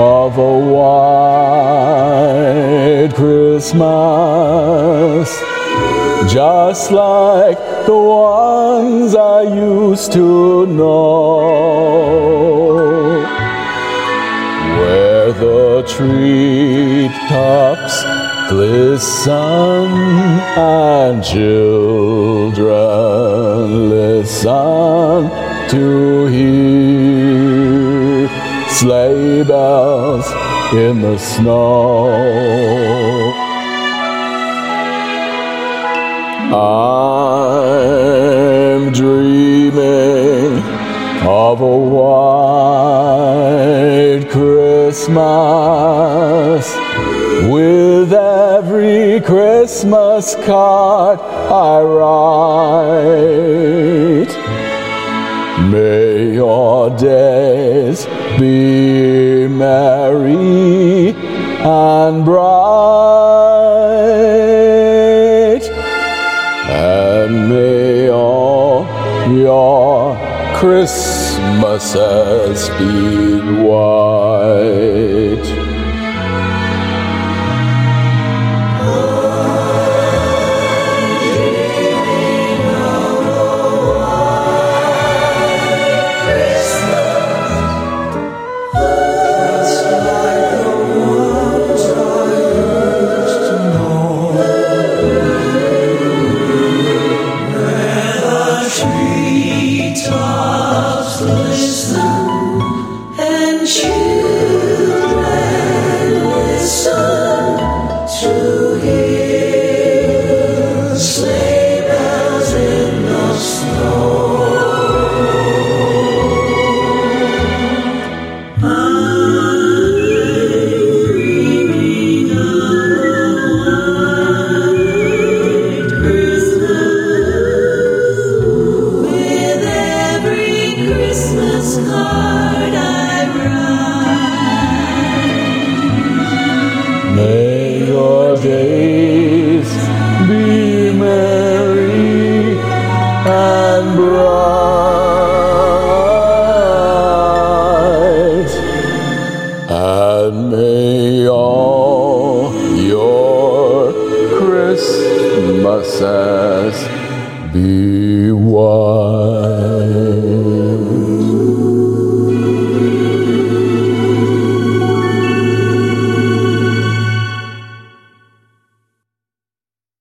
of a white Christmas, just like the ones I used to know, where the treetops glisten and children listen to hear sleigh bells in the snow. I'm dreaming of a white Christmas, with every Christmas card I write. May your days be merry and bright, and may all your Christmases be white. May your days be merry and bright, and may all your Christmases be white.